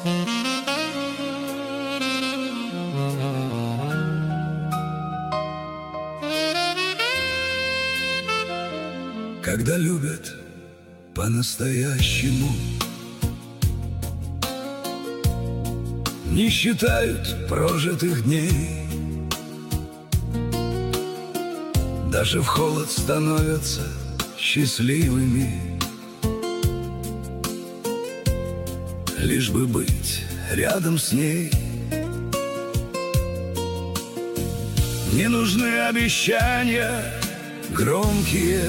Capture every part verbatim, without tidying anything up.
Когда любят по-настоящему, не считают прожитых дней, даже в холод становятся счастливыми, лишь бы быть рядом с ней. Не нужны обещания громкие,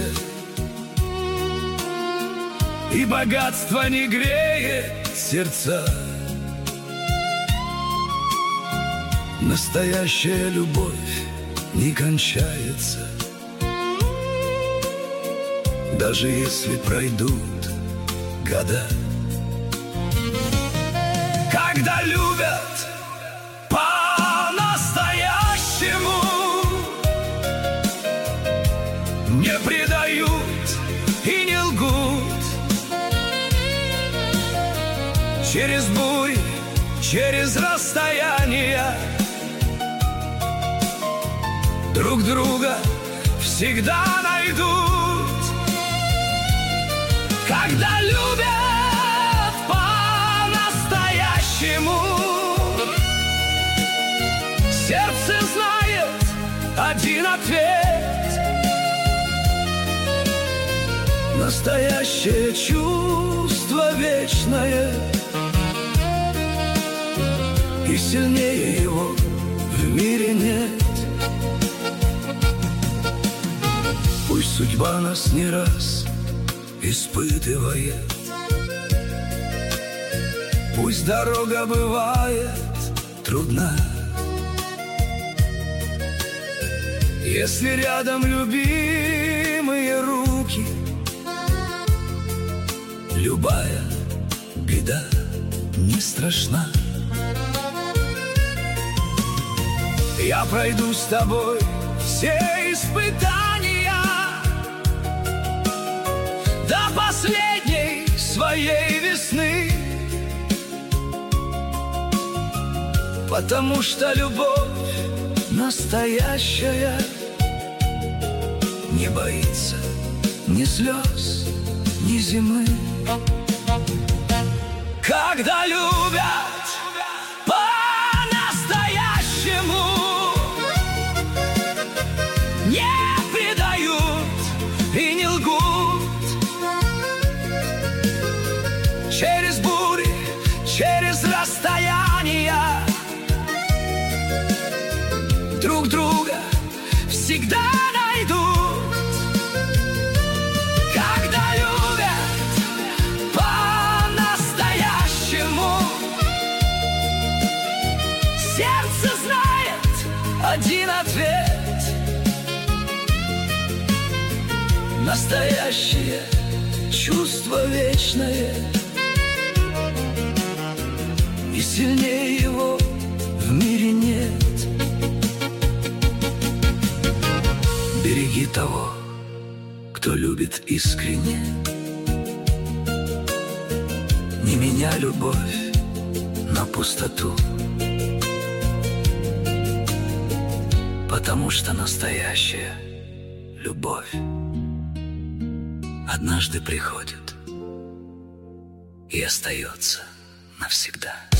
и богатство не греет сердца. Настоящая любовь не кончается, даже если пройдут года. Когда любят по-настоящему, не предают и не лгут, через бури, через расстояния друг друга всегда найдут. Когда любят по-настоящему, сердце знает один ответ: настоящее чувство вечное, и сильнее его в мире нет. Пусть судьба нас не раз испытывает, пусть дорога бывает трудна, если рядом любимые руки, любая беда не страшна. Я пройду с тобой все испытания до последней своей весны, потому что любовь настоящая не боится ни слез, ни зимы. Когда любят по-настоящему, не предают и не лгут, через бури, через расстояния друг друга всегда найдут. Когда любят по-настоящему, сердце знает один ответ: настоящее чувство вечное, и сильнее его в мире нет. Береги того, кто любит искренне, не меняй любовь на пустоту, потому что настоящая любовь однажды приходит и остается навсегда.